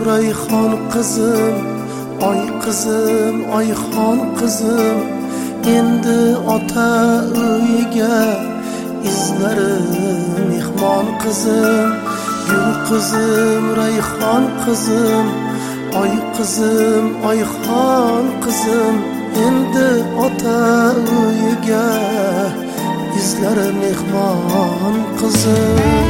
rayhon qizim, oyxon qizim, endi ota uyiga izlari mehmon qizim. Gul qizim, rayhon qizim, oyxon qizim, endi ota uyiga izlari mehmon qizim.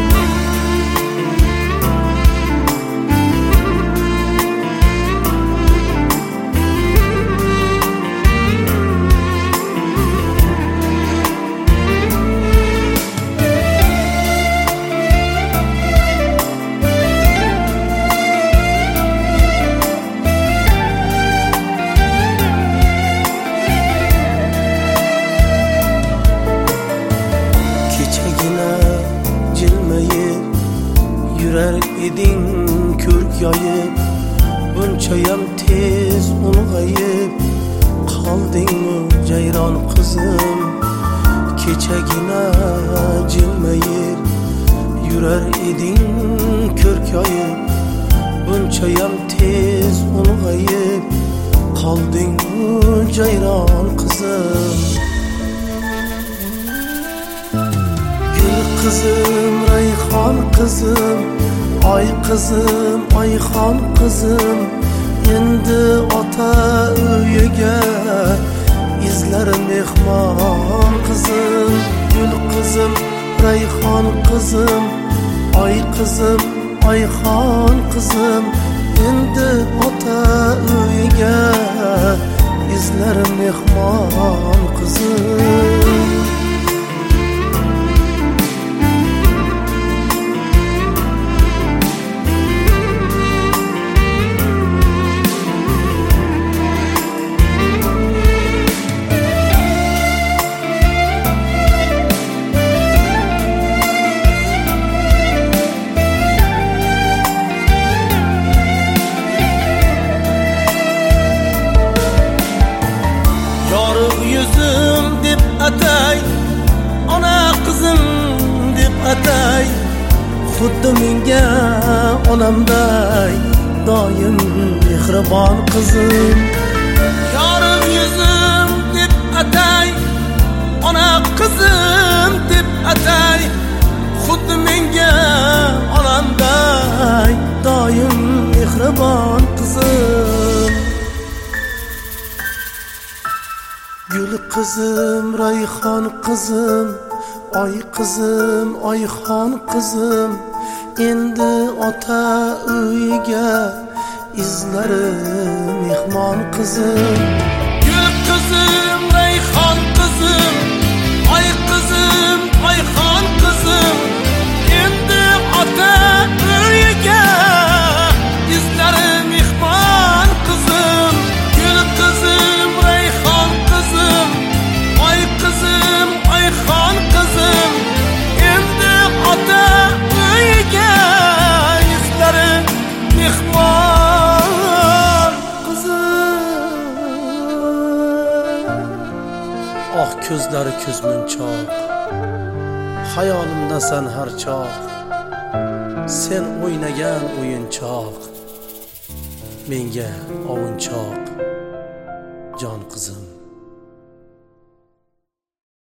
Yurar eding ko'rk yoyib, bunchayam tez ulg'ayib qoldingmi jayron qizim. Kechagina jilmayib yurar eding ko'rk yoyib, bunchayam tez ulg'ayib qoldingmi jayron qizim. Gul qizim, rayhon qizim, oyxon qizim, endi ota uyiga izlari mehmon qizim. Gul qizim, rayhon qizim, oyxon qizim, endi ota uyiga izlari mehmon qizim. Yüzüm deb atay, ona qizim deb atay, xuddi menga onamday doim mehribon qizim. Yorug' yuzim deb atay, ona qizim deb atay, xuddi menga onamday doim mehribon qizim. Gul qizim, rayhon qizim, oyxon qizim, endi ota uyiga izlari mehmon qizim. Gul qizim, rayhon qizim, oyxon qizim, endi ota uyiga izlari mehmon qizim. Gul qizim, rayhon qizim, oyxon qizim, endi ota uyiga izlari mehmon qizim. Oh ko'zlari ko'zmunchoq, xayolimdasan har choq, sen o'ynagan o'yinchoq, menga ovunchoq jon qizim.